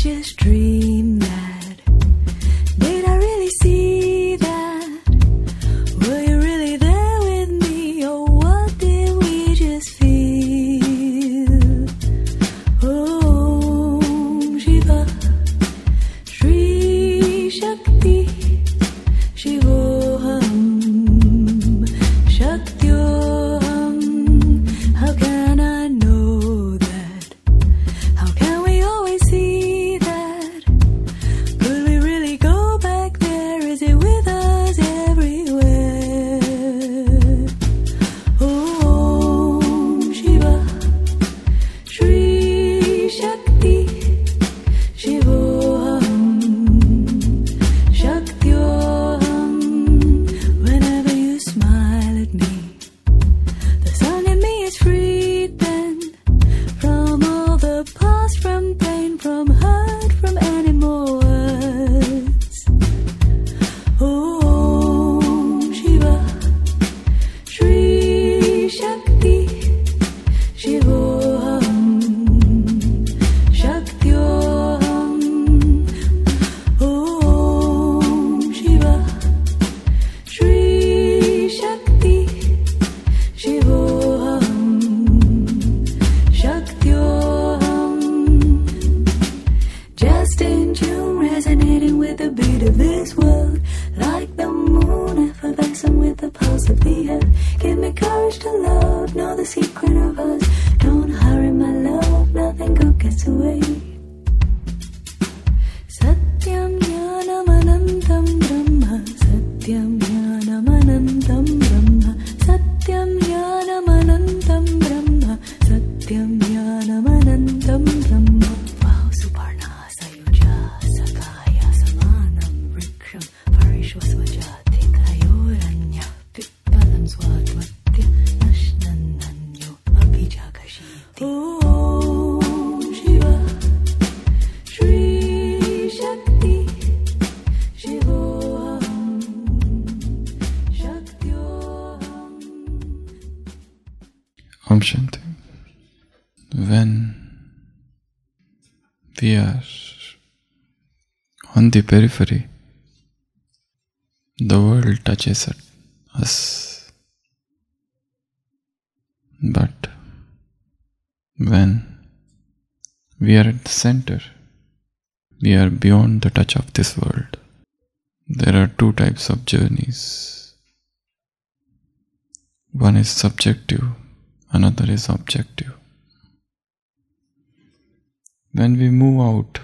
just dream that? Did I really see that? Were you really there with me, or what did we just feel? Om Shiva Shri Shakti Shivoham Shaktyoham. How can I know that? How can we always see that? Could we really go back there? Is it with us everywhere? Om Shiva Shri Shakti Shivoham Shaktyoham. Whenever you smile at me, the song in me is freed then from all the past, from pain, from hurt, from any more words. Om Shiva Shri Shakti Shivoham Shaktyoham. Om Shiva Shri Shakti Shivoham Shaktyoham. Just in tune, resonating with the beat of this world, like the moon, effervescent with the pulse of the earth. Give me courage to love, know the secret of us. Don't hurry, my love, nothing good gets away. Satyam Jnanam Anantam Brahma, Satyam Jnanam Anantam Brahma, Satyam Jnanam Anantam Brahma, Satyam Jnanam Anantam Brahma. Wow, Suparna Sayuja Sakaya Samanam Vriksham Parishwasvajati Kayoranya Pippalam Swadvatya Nashnananyo Abhijakashiti. Om Shiva Shri Shakti Shivoham Shaktyoham. Om Shanti. When we are on the periphery, the world touches us. But when we are at the center, we are beyond the touch of this world. There are two types of journeys. One is subjective, another is objective. When we move out,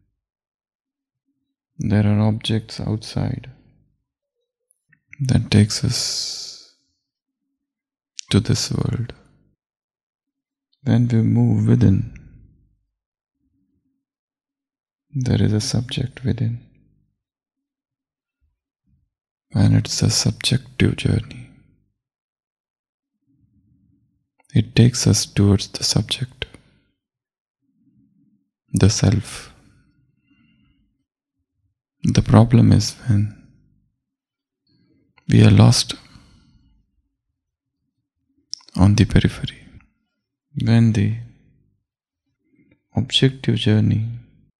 there are objects outside that takes us to this world. When we move within, there is a subject within. And it's a subjective journey. It takes us towards the subject, the self. The problem is when we are lost on the periphery. When the objective journey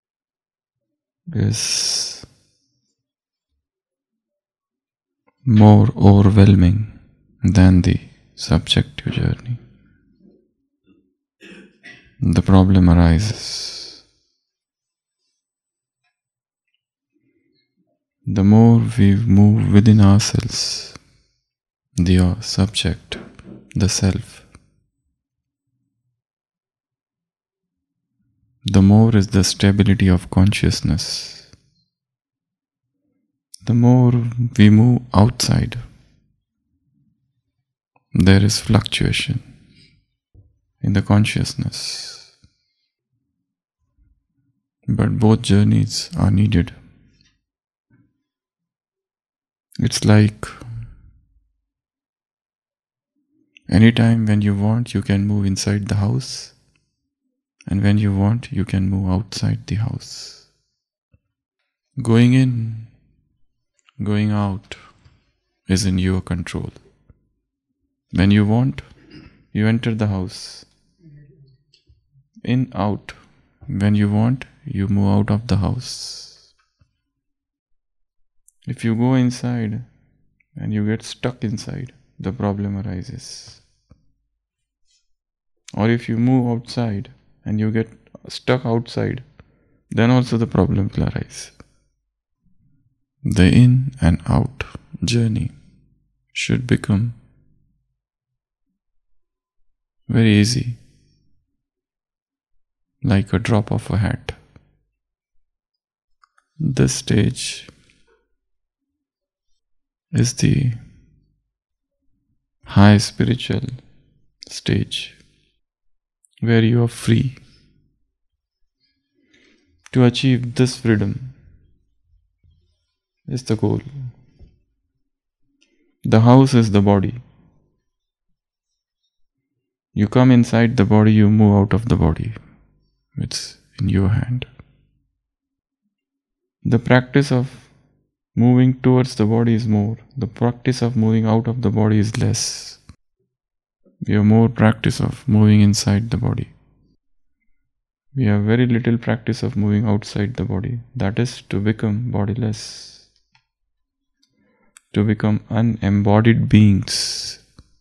is more overwhelming than the subjective journey, the problem arises. The more we move within ourselves, the subject, the self, the more is the stability of consciousness. The more we move outside, there is fluctuation in the consciousness. But both journeys are needed. It's like anytime when you want, you can move inside the house, and when you want, you can move outside the house. Going in, going out is in your control. When you want, you enter the house. In, out When you want, you move out of the house. If you go inside and you get stuck inside, the problem arises. Or if you move outside and you get stuck outside, then also the problem will arise. The in and out journey should become very easy, like a drop of a hat. This stage is the high spiritual stage where you are free. To achieve this freedom is the goal. The house is the body. You come inside the body, you move out of the body. It's in your hand. The practice of moving towards the body is more. The practice of moving out of the body is less. We have more practice of moving inside the body. We have very little practice of moving outside the body. That is to become bodiless. To become unembodied beings.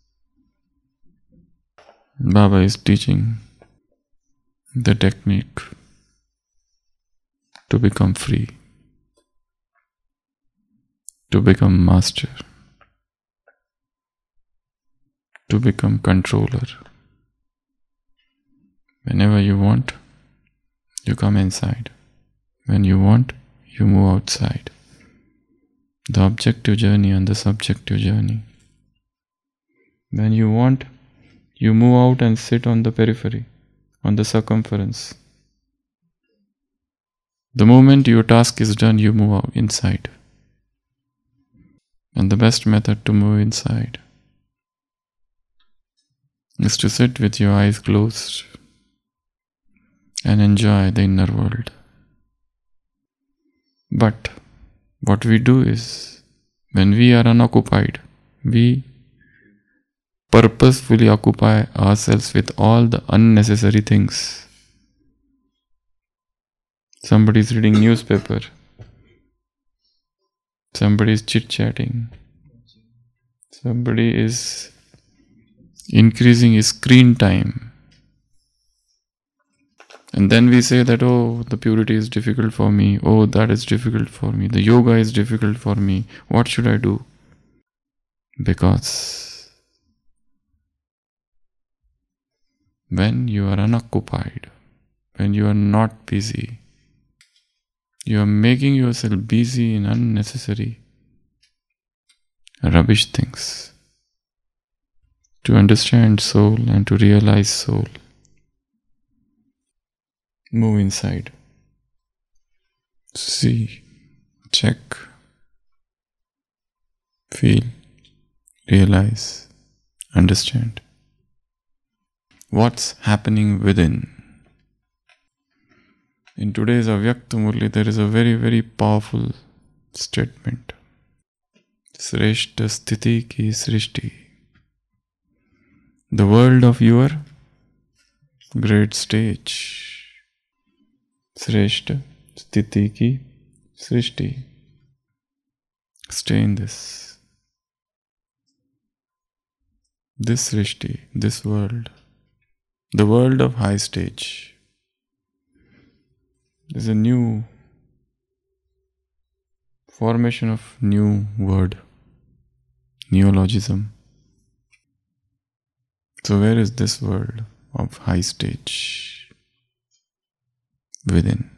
Baba is teaching the technique to become free, to become master, to become controller. Whenever you want, you come inside. When you want, you move outside. The objective journey and the subjective journey. When you want, you move out and sit on the periphery, on the circumference. The moment your task is done, you move out inside. And the best method to move inside is to sit with your eyes closed and enjoy the inner world. But what we do is, when we are unoccupied, we purposefully occupy ourselves with all the unnecessary things. Somebody is reading newspaper. Somebody is chit-chatting. Somebody is increasing his screen time. And then we say that, oh, the purity is difficult for me. Oh, that is difficult for me. The yoga is difficult for me. What should I do? Because when you are unoccupied, when you are not busy, you are making yourself busy in unnecessary, rubbish things. To understand soul and to realize soul, move inside. See, check, feel, realize, understand what's happening within. In today's Avyakta Murli, there is a very, very powerful statement. Sreshta Sthiti Ki Srishti. The world of your great stage. Sreshta Sthiti Ki Srishti. Stay in this. This Srishti, this world. The world of high stage. There's a new formation of new word, neologism. So where is this world of high stage? Within.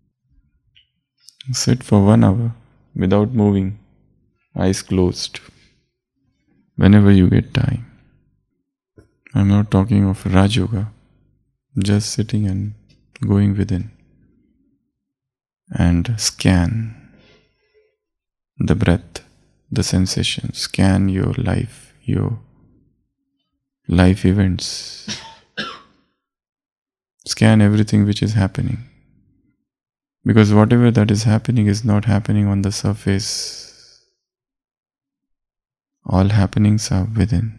Sit for 1 hour without moving, eyes closed, whenever you get time. I'm not talking of Raj Yoga, just sitting and going within. And scan the breath, the sensation, scan your life events, scan everything which is happening. Because whatever that is happening is not happening on the surface. All happenings are within.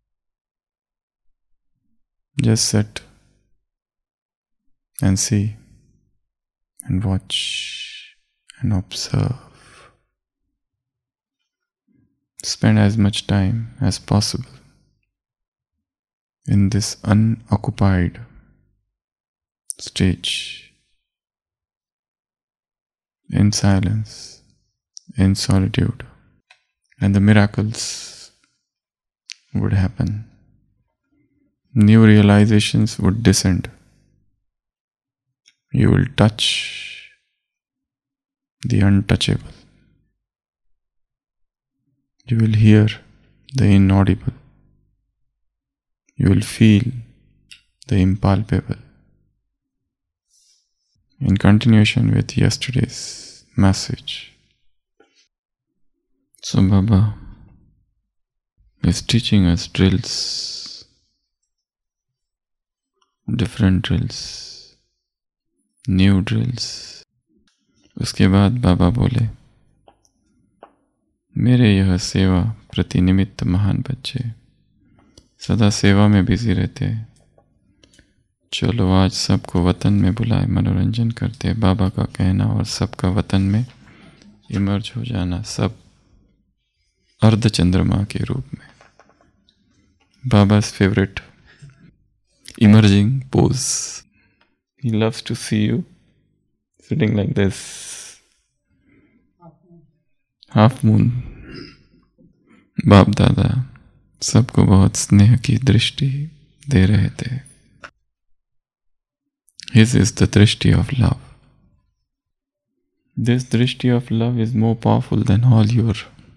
Just sit and see and watch and observe. Spend as much time as possible in this unoccupied stage, in silence, in solitude, and the miracles would happen. New realizations would descend. You will touch the untouchable. You will hear the inaudible. You will feel the impalpable. In continuation with yesterday's message, so Baba is teaching us drills, different drills, new drills. उसके बाद बाबा बोले, मेरे यह सेवा प्रतिनिमित्त महान बच्चे सदा सेवा में बिजी रहते हैं। चलो आज सबको वतन में बुलाए मनोरंजन करते। बाबा का कहना और सबका वतन में इमर्ज हो जाना, सब अर्ध चंद्रमा के रूप में। बाबा's favorite emerging pose. He loves to see you sitting like this. Half moon. बाप दादा सबको बहुत स्नेह की दृष्टि दे रहे थे। His is the drishti of love. This drishti of love is more powerful than all your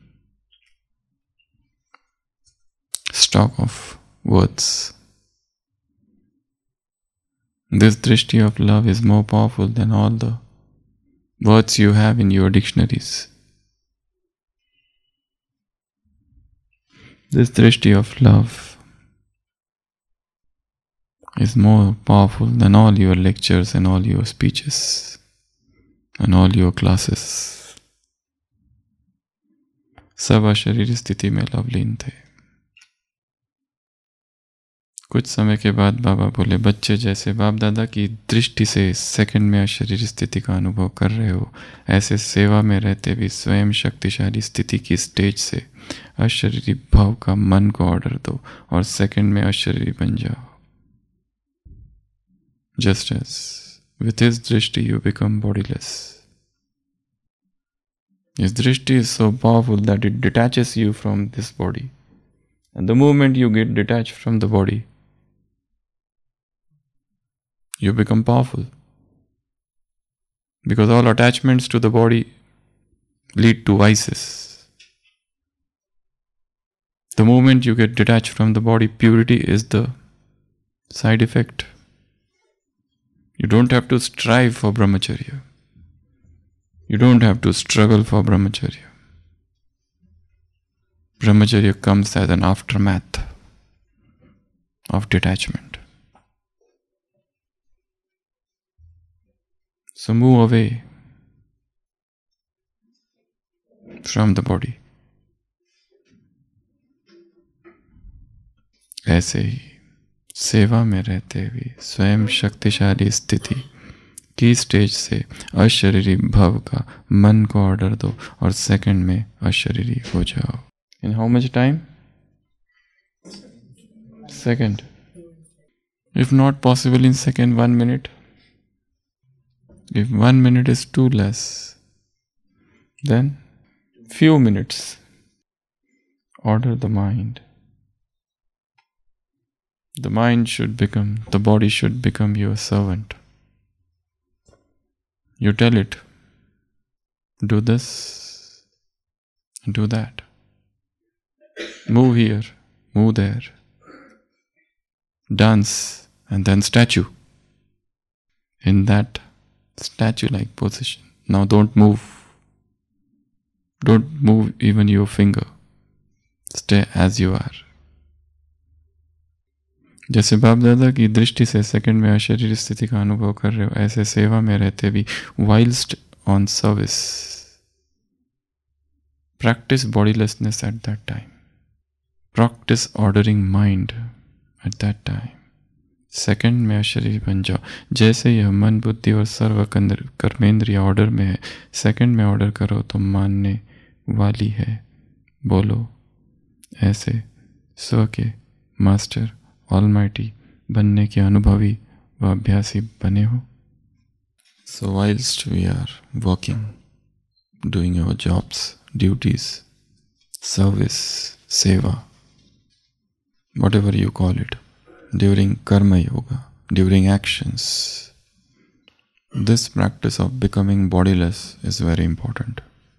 stock of words. This drishti of love is more powerful than all the words you have in your dictionaries. This drishti of love is more powerful than all your lectures and all your speeches and all your classes. सब अशरीरी स्थिति में लवलीन थे। कुछ समय के बाद बाबा बोले, बच्चे जैसे बाप दादा की दृष्टि से सेकंड में अशरीरी स्थिति का अनुभव कर रहे हो, ऐसे सेवा में रहते भी स्वयं शक्तिशाली स्थिति की स्टेज से अशरीरी भाव का मन को ऑर्डर दो और सेकंड में अशरीरी बन जाओ। Just as with his drishti you become bodiless. His drishti is so powerful that it detaches you from this body. And the moment you get detached from the body, you become powerful. Because all attachments to the body lead to vices. The moment you get detached from the body, purity is the side effect. You don't have to strive for brahmacharya. You don't have to struggle for brahmacharya. Brahmacharya comes as an aftermath of detachment. So move away from the body. ऐसे ही सेवा में रहते हुए स्वयं शक्तिशाली स्थिति की stage से अशरीरी भव का मन को ऑर्डर दो और सेकंड में अशरीरी हो जाओ। In how much time? Second. If not possible in second, 1 minute. If 1 minute is too less, then few minutes. Order the mind. The body should become your servant. You tell it, do this, do that. Move here, move there. Dance, and then statue. In that statue-like position. Now don't move. Don't move even your finger. Stay as you are. जैसे बाप दादा की दृष्टि से second में अशरीर स्थिति का अनुभव कर रहे हो, ऐसे सेवा में रहते भी whilst on service, practice bodilessness at that time. Practice ordering mind at that time. Second में शरीर बन जाओ. जैसे यह मन बुद्धि और सर्व कर्मेंद्रिय ऑर्डर में है, सेकंड में ऑर्डर करो तो मानने वाली है. बोलो ऐसे स्व के मास्टर ऑलमाइटी बनने के अनुभवी व अभ्यासी बने हो. So whilst we are working, doing our jobs, duties, service, seva, whatever you call it, during karma yoga, during actions, this practice of becoming bodiless is very important.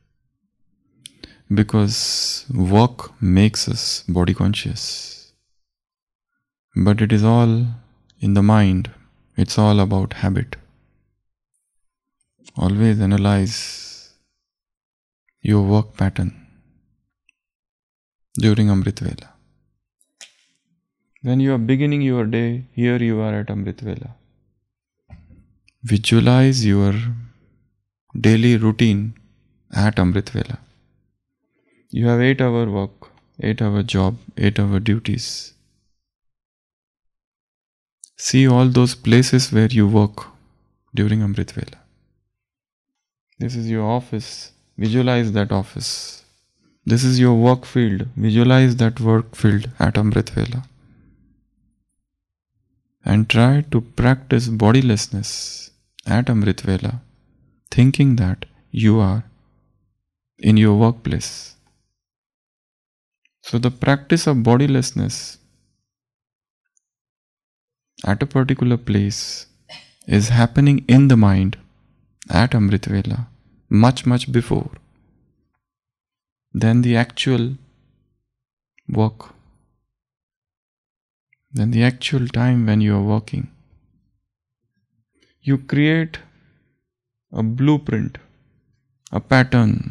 Because work makes us body conscious. But it is all in the mind. It's all about habit. Always analyze your work pattern during Amrit Vela. When you are beginning your day, here you are at Amrit Vela. Visualize your daily routine at Amrit Vela. You have 8-hour work, 8-hour job, 8-hour duties. See all those places where you work during Amrit Vela. This is your office. Visualize that office. This is your work field. Visualize that work field at Amrit Vela. And try to practice bodilessness at Amrit Vela, thinking that you are in your workplace. So the practice of bodilessness at a particular place is happening in the mind at Amrit Vela, much before than the actual work, than the actual time when you are working. You create a blueprint, a pattern,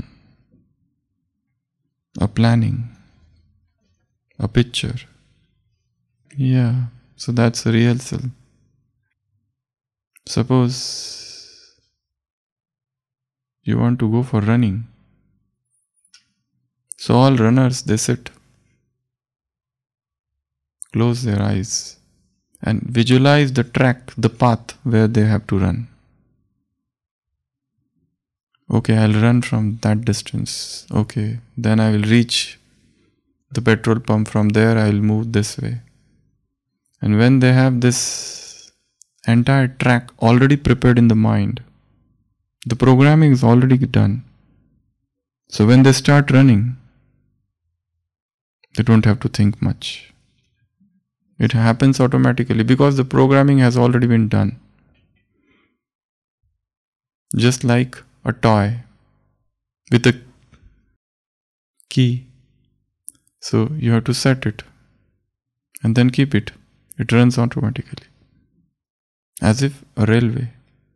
a planning, a picture. Yeah, so that's a rehearsal. Suppose you want to go for running. So all runners, they sit, close their eyes and visualize the track, the path where they have to run. Okay, I'll run from that distance. Okay, then I will reach the petrol pump. From there I will move this way. And when they have this entire track already prepared in the mind, the programming is already done. So when they start running, they don't have to think much. It happens automatically because the programming has already been done. Just like a toy with a key. So you have to set it and then keep it. It runs automatically. As if a railway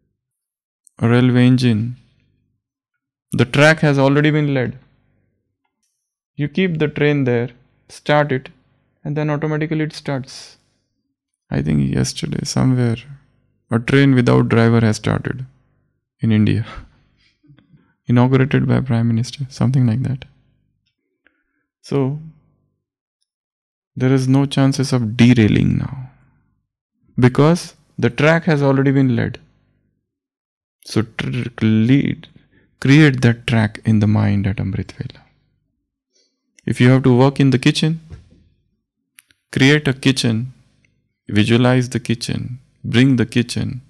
engine. The track has already been laid. You keep the train there, start it, and then automatically it starts. I think yesterday somewhere a train without driver has started in India. Inaugurated by Prime Minister, something like that. So there is no chances of derailing now because the track has already been laid. So create that track in the mind at Amrit Vela. If you have to work in the kitchen, create a kitchen, visualize the kitchen, bring the kitchen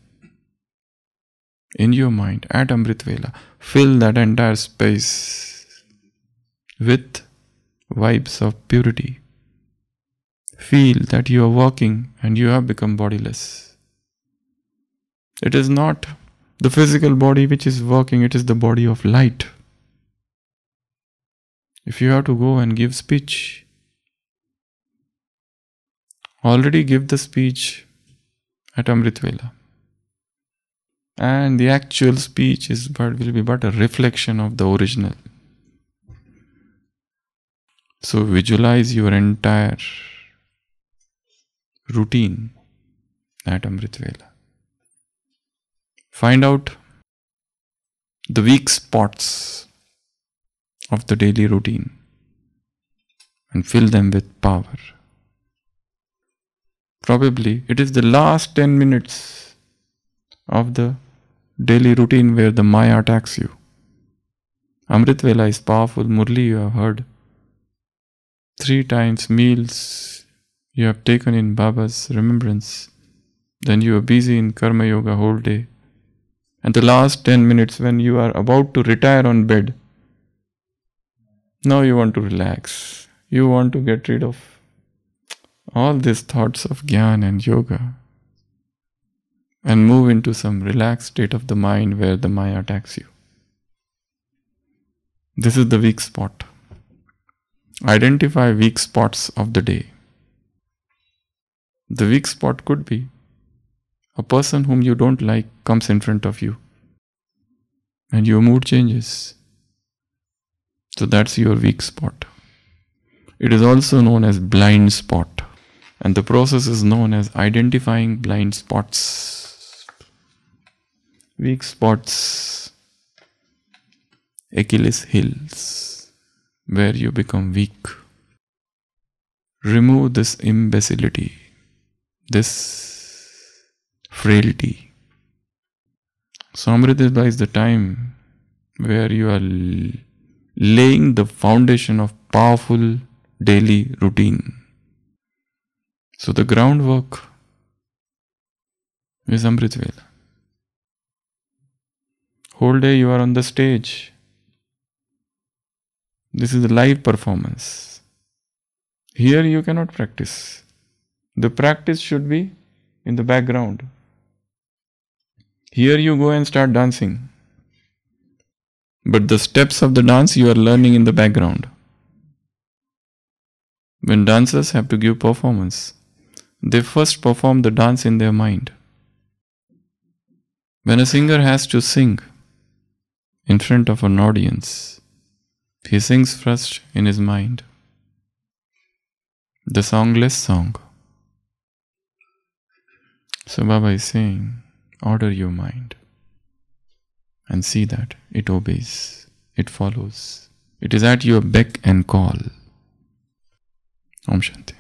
in your mind at Amrit Vela. Fill that entire space with vibes of purity. Feel that you are walking and you have become bodiless. It is not the physical body which is working, it is the body of light. If you have to go and give speech, already give the speech at Amrit Vela. And the actual speech will be but a reflection of the original. So visualize your entire routine at Amrit Vela. Find out the weak spots of the daily routine and fill them with power. probably it is the last 10 minutes of the daily routine where the Maya attacks you. Amrit Vela is powerful. Murli you have heard. 3 times meals you have taken in Baba's remembrance. Then you are busy in Karma Yoga whole day. And the last 10 minutes when you are about to retire on bed, now you want to relax. You want to get rid of all these thoughts of Gyan and Yoga and move into some relaxed state of the mind where the Maya attacks you. This is the weak spot. Identify weak spots of the day. The weak spot could be a person whom you don't like comes in front of you and your mood changes. So that's your weak spot. It is also known as blind spot, and the process is known as identifying blind spots. Weak spots, Achilles heels, where you become weak. Remove this imbecility, this frailty. So Amrit Vela is the time where you are laying the foundation of powerful daily routine. So the groundwork is Amrit Vela. Whole day you are on the stage. This is a live performance. Here you cannot practice. The practice should be in the background. Here you go and start dancing. But the steps of the dance you are learning in the background. When dancers have to give performance, they first perform the dance in their mind. When a singer has to sing in front of an audience, he sings first in his mind. The songless song. So Baba is saying, order your mind and see that it obeys, it follows. It is at your beck and call. Om Shanti.